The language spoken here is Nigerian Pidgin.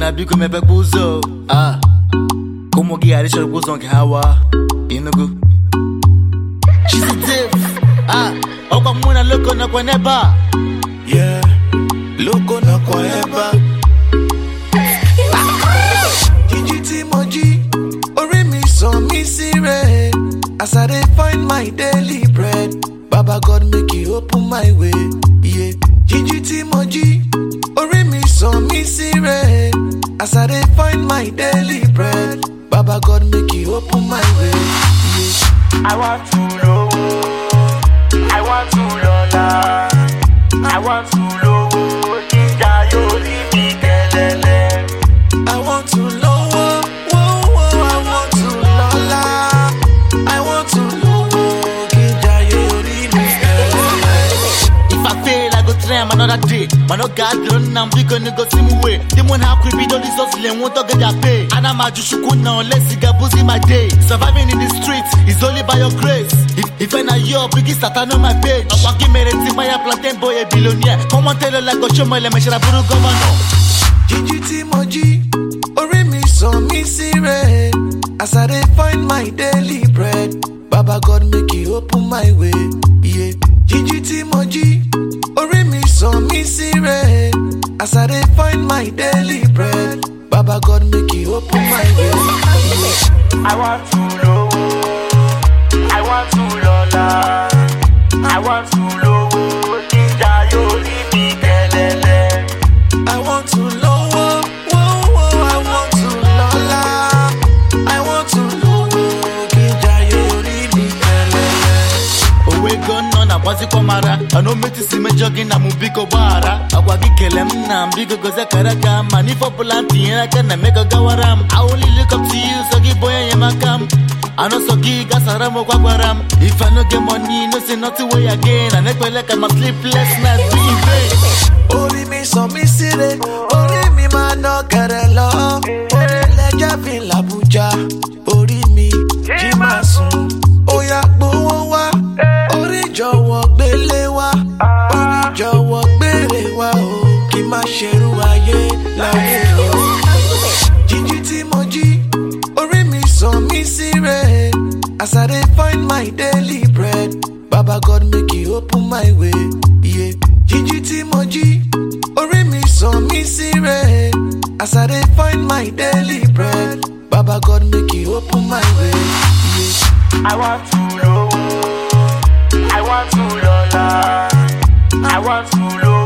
na biko mepe buzo. Como guiar isso buzo que hawa. Inugu. She's a diff. Oka muna loko na kwa neba. Yeah, loko na kwa eba. Jijiti moji, ori mi so mi sire. As I dey find my daily bread, Baba God make you open my way. Yeah, Jijiti moji, ori mi so mi sire. As I dey find my daily bread, Baba God make you open my way. Yeah. I want to know, I want to lola, I want to know, Kinja yo libi kelele. I want to lower, whoa, whoa, I want to lola. I want to lower, Kinja yo libi kelele. If I fail, I go try another day. Man, no God, run now, we gonna go see me way. Them one how creepy, all this hustling, won't get their pay. And I'm a Jushukuna, unless you get busy my day. Surviving in the streets is only by your grace. If I know your biggest Satan on my page, I want to give me a team, I plantain boy, a billionaire. Come on, tell her like a show, my lemon, Buru governor. Jijiti moji, ori mi so mi sire. As I dey find my daily bread, Baba God make you open my way. Yeah, Jijiti moji, ori mi so mi sire. As I dey find my daily bread, Baba God make you open my way. Yeah. I want to know, I want to lola, I want to know, Kinja yo libi kelele. I want to lower, whoa, whoa, I want to lola. I want to lower, Kinja yo libi kelele. Owe gonna na wazi kwa mara. I know me to see me jogging na mubiko bara. Akwa gikelem na mbigo goza karaka. Mani for pulanti na kana mega gawaram. I only look up to you, so give boy and makam. I know so giga saramo kwa gwaram. If I no get money, no say nothing way again. I never like my sleepless nights be in vain. Ori mi so mi sire, ori mi ma no kere lo. Ori leja fin l'Abuja, ori mi jí máa sùn. Oya gbowó wá, ori jọ̀wọ́ gbélé wá, ori jọ̀wọ́ gbére wá o. Kí má ṣerú ayé láyé o. Jijiti moji, ori mi so mi sire. As I dey find my daily bread, Baba God make you open my way. Yeah, Jijiti moji, ori mi so mi sire. As I dey find my daily bread, Baba God make you open my way. Yeah. I want to know, I want to lola, I want to know.